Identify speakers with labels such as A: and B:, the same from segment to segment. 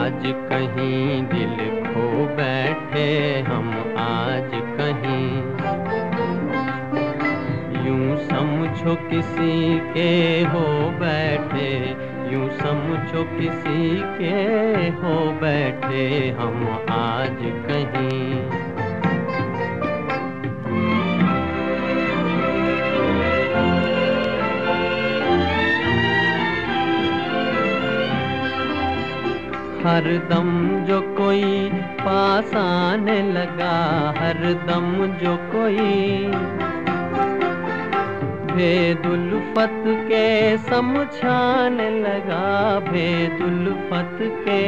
A: आज कहीं दिल खो बैठे हम आज कहीं, यूं समझो किसी के हो बैठे, यूं समझो किसी के हो बैठे हम आज कहीं। हर दम जो कोई पास आने लगा, हर दम जो कोई भेद-उल्फत के समझाने लगा, भेद-उल्फत के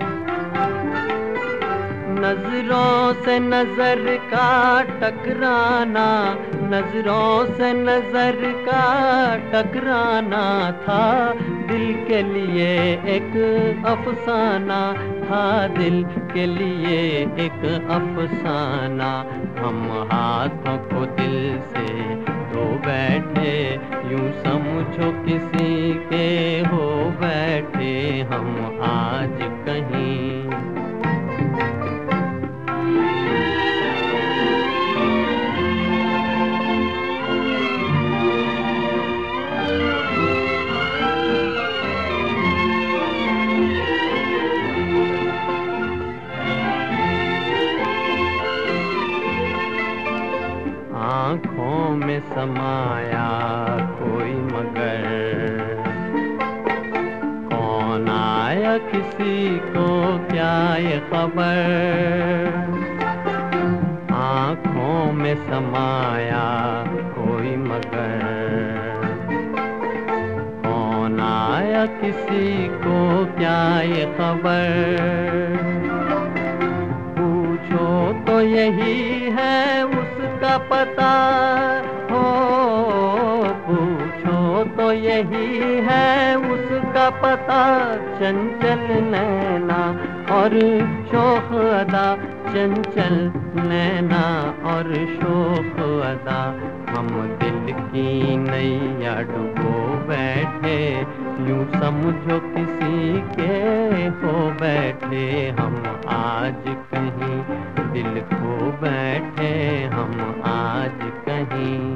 A: नजरों से नजर का टकराना, नजरों से नजर का टकराना था दिल के लिए एक अफसाना, था दिल के लिए एक अफसाना। हम हाथों को दिल से धो बैठे, यूं समझो किसी के हो बैठे हम आज कहीं। आँखों में समाया कोई मगर, कौन आया किसी को क्या ये खबर। आँखों में समाया कोई मगर, कौन आया किसी को क्या ये खबर। पूछो तो यही है उसका पता हो, पूछो तो यही है उसका पता। चंचल नैना और शोख अदा, चंचल नैना और शोख अदा। हम दिल की नैया डुबो बैठे, यूं समझो किसी के हो बैठे हम आज कहीं, दिल खो बैठे हम आज कहीं।